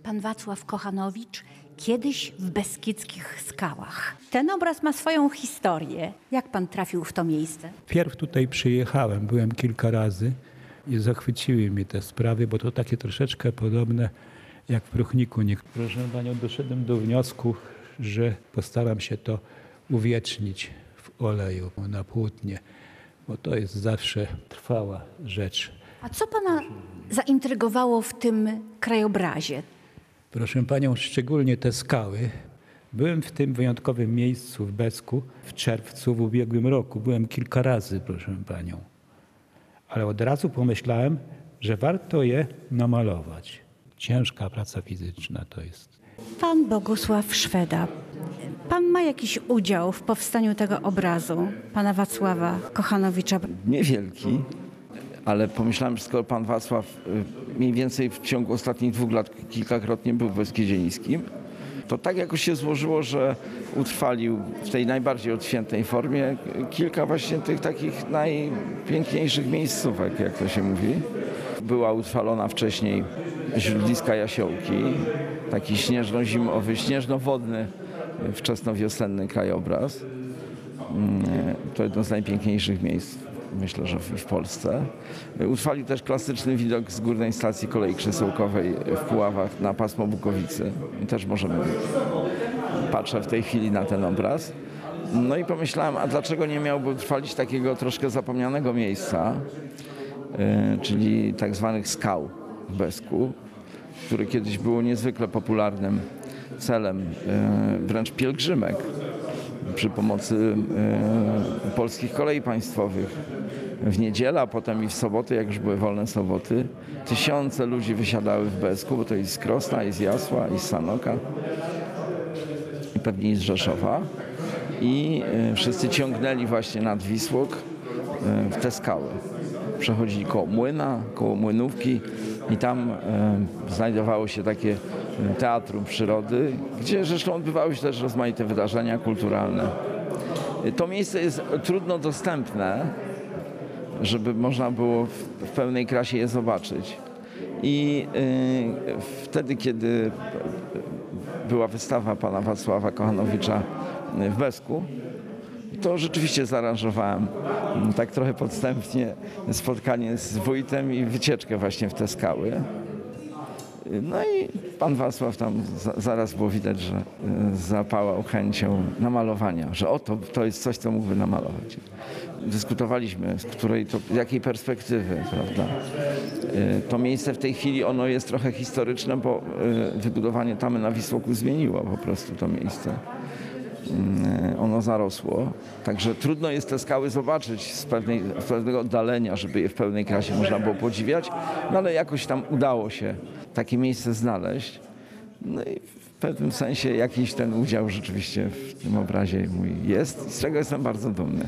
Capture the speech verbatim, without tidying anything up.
pan Wacław Kochanowicz kiedyś w beskidzkich skałach. Ten obraz ma swoją historię. Jak pan trafił w to miejsce? Pierw tutaj przyjechałem, byłem kilka razy i zachwyciły mnie te sprawy, bo to takie troszeczkę podobne jak w Pruchniku. Proszę panią, doszedłem do wniosku, że postaram się to uwiecznić w oleju, na płótnie, bo to jest zawsze trwała rzecz. A co pana zaintrygowało w tym krajobrazie? Proszę panią, szczególnie te skały. Byłem w tym wyjątkowym miejscu w Besku w czerwcu w ubiegłym roku. Byłem kilka razy, proszę panią. Ale od razu pomyślałem, że warto je namalować. Ciężka praca fizyczna to jest. Pan Bogusław Szweda. Pan ma jakiś udział w powstaniu tego obrazu, pana Wacława Kochanowicza? Niewielki, ale pomyślałem, że skoro pan Wacław mniej więcej w ciągu ostatnich dwóch lat kilkakrotnie był w Beskidzie Niskim, to tak jakoś się złożyło, że utrwalił w tej najbardziej odświętnej formie kilka właśnie tych takich najpiękniejszych miejscówek, jak to się mówi. Była utrwalona wcześniej źródliska Jasiołki, taki śnieżno-zimowy, śnieżno-wodny, wczesnowiosenny krajobraz. To jedno z najpiękniejszych miejsc, myślę, że w Polsce. Utrwalił też klasyczny widok z górnej stacji kolei krzesełkowej w Puławach na pasmo Bukowicy. I też możemy, patrzę w tej chwili na ten obraz. No i pomyślałem, a dlaczego nie miałby utrwalić takiego troszkę zapomnianego miejsca, yy, czyli tak zwanych skał w Besku, które kiedyś było niezwykle popularnym celem yy, wręcz pielgrzymek przy pomocy e, polskich kolei państwowych. W niedzielę, a potem i w soboty, jak już były wolne soboty, tysiące ludzi wysiadały w Besku, bo to i z Krosna, i z Jasła, i z Sanoka, i pewnie i z Rzeszowa. I e, wszyscy ciągnęli właśnie nad Wisłok e, w te skały. Przechodzili koło młyna, koło młynówki i tam e, znajdowało się takie teatrum przyrody, gdzie zresztą odbywały się też rozmaite wydarzenia kulturalne. To miejsce jest trudno dostępne, żeby można było w, w pełnej krasie je zobaczyć. I y, wtedy, kiedy była wystawa pana Wacława Kochanowicza w Besku, to rzeczywiście zaaranżowałem tak trochę podstępnie spotkanie z wójtem i wycieczkę właśnie w te skały. No i pan Wacław tam za, zaraz było widać, że zapałał chęcią namalowania, że oto to jest coś, co mógłby namalować. Dyskutowaliśmy, z której to, jakiej perspektywy, prawda. To miejsce w tej chwili, ono jest trochę historyczne, bo wybudowanie tamy na Wisłoku zmieniło po prostu to miejsce. Ono zarosło, także trudno jest te skały zobaczyć z, pewnej, z pewnego oddalenia, żeby je w pełnej krasie można było podziwiać, no ale jakoś tam udało się takie miejsce znaleźć. No i w pewnym sensie jakiś ten udział rzeczywiście w tym obrazie mój jest, z czego jestem bardzo dumny.